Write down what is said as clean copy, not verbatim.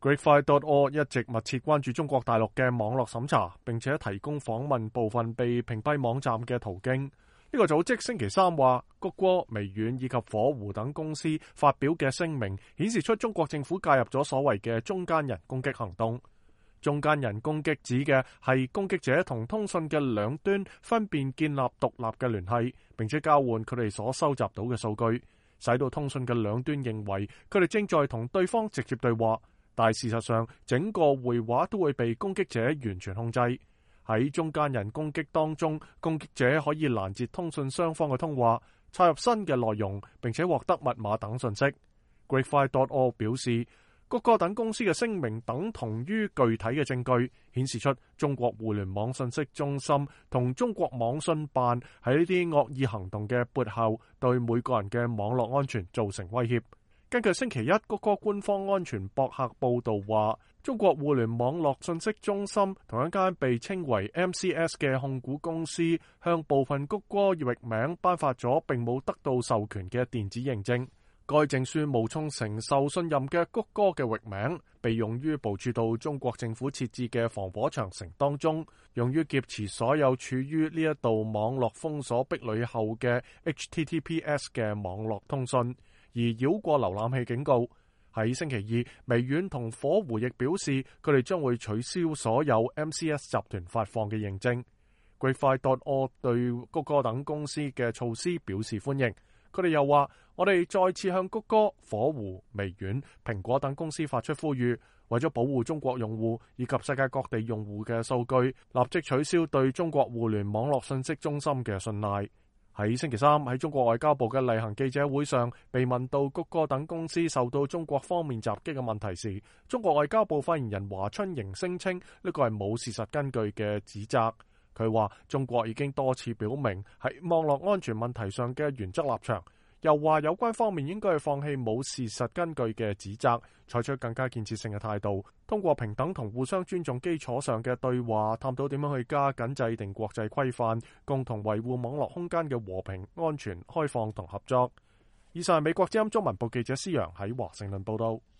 Greekfire.org 一直密切關注中國大陸嘅網絡審查，並且提供訪問部分被屏蔽網站嘅途徑。呢個組織星期三話，谷歌、微軟以及火狐等公司發表嘅聲明顯示出中國政府介入咗所謂嘅中間人攻擊行動。中間人攻擊指嘅係攻擊者同通訊嘅兩端分別建立獨立嘅聯繫，並且交換佢哋所收集到嘅數據，使到通訊嘅兩端認為佢哋正在同對方直接對話。但事實上，整個會話都會被攻擊者完全控制。喺中間人攻擊當中，攻擊者可以攔截通訊雙方嘅通話，插入新嘅內容，並且獲得密碼等信息。Greekfire.org 表示，谷歌等公司嘅聲明等同於具體嘅證據，顯示出中國互聯網信息中心同中國網信辦喺呢啲惡意行動嘅背後，對每個人嘅網絡安全造成威脅。根據星期一谷歌官方安全博客報道話，中國互聯網絡信息中心同一間被稱為 MCS 嘅控股公司，向部分谷歌域名頒發咗並冇得到授權嘅電子認證。該證書無從承受信任嘅谷歌嘅域名，被用於部署到中國政府設置嘅防火長城當中，用於劫持所有處於呢一道網絡封鎖壁壘後嘅 HTTPS 嘅網絡通訊。而繞過瀏覽器警告。喺星期二，微軟同火狐亦表示，佢哋將會取消所有 MCS 集團發放嘅認證。Greekfire.org 對谷歌等公司嘅措施表示歡迎。佢哋又話：我哋再次向谷歌、火狐、微軟、蘋果等公司發出呼籲，為咗保護中國用戶以及世界各地用戶嘅數據，立即取消對中國互聯網絡信息中心嘅信賴。喺星期三，喺中國外交部嘅例行記者會上，被問到谷歌等公司受到中國方面襲擊嘅問題時，中國外交部發言人華春瑩聲稱呢個係冇事實根據嘅指責。佢話中國已經多次表明喺網絡安全問題上嘅原則立場，又話有關方面應該係放棄冇事實根據嘅指責，採取更加建設性嘅態度，通過平等同互相尊重基礎上嘅對話，探討點樣去加緊制定國際規範，共同維護網絡空間嘅和平、安全、開放同合作。以上係美國之音中文部記者施洋喺華盛頓報道。